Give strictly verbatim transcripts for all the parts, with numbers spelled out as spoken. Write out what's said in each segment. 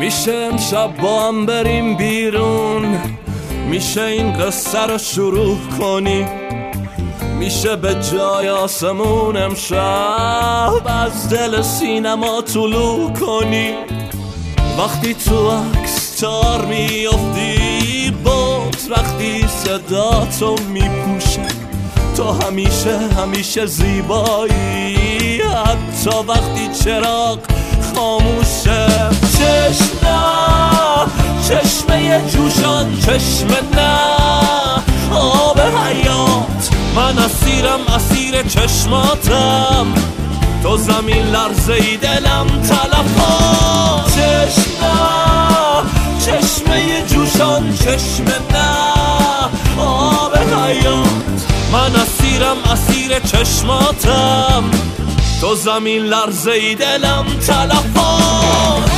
میشه امشب با هم بریم بیرون، میشه این قصه رو شروع کنی، میشه به جای آسمون امشب از دل سینما طلوع کنی. وقتی تو عکس تار میافتی بود، وقتی صدا تو میپوشه، تو همیشه همیشه زیبایی، حتی وقتی چراغ خاموشه. چشم نه، چشمه جوشان، چشم نه، آب حیات، من اسیرم اسیر چشماتم، تو زمین لرزه ای دلم تلفات. چشم نه، چشمه جوشان، چشم نه، آب حیات، من اسیرم اسیر چشماتم، تو زمین لرزه ای دلم تلفات.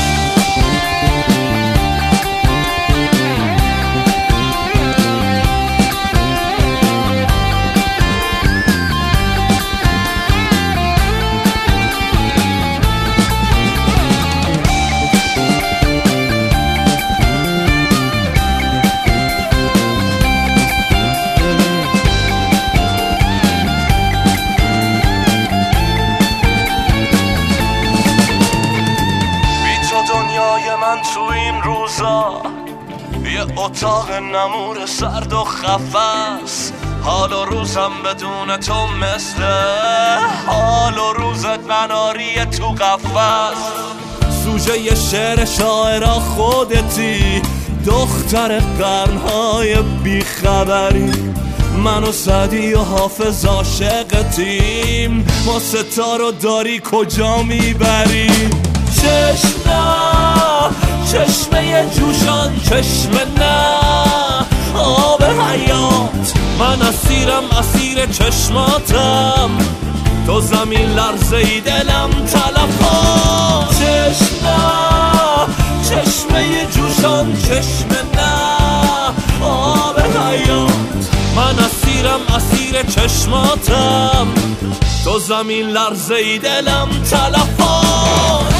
من تو این روزا یه اتاق نمور سرد و خفص، حال و روزم بدون تو مثل حال و روز قناری تو قفص. سوژه یه شعر شاعرا خودتی، دختر قرنهای بیخبری، من و سعدی و حافظ عاشقتیم، ما ستارو داری کجا میبری؟ چشم نه، چشمه جوشان، چشم نه، آب حیات، من اسیرم اسیر چشماتم، تو زمین لرزه ای دلم تلفات. چشم نه، چشمه جوشان، چشم نه، آب حیات، من اسیرم اسیر چشماتم، تو زمین لرزه ای دلم تلفات.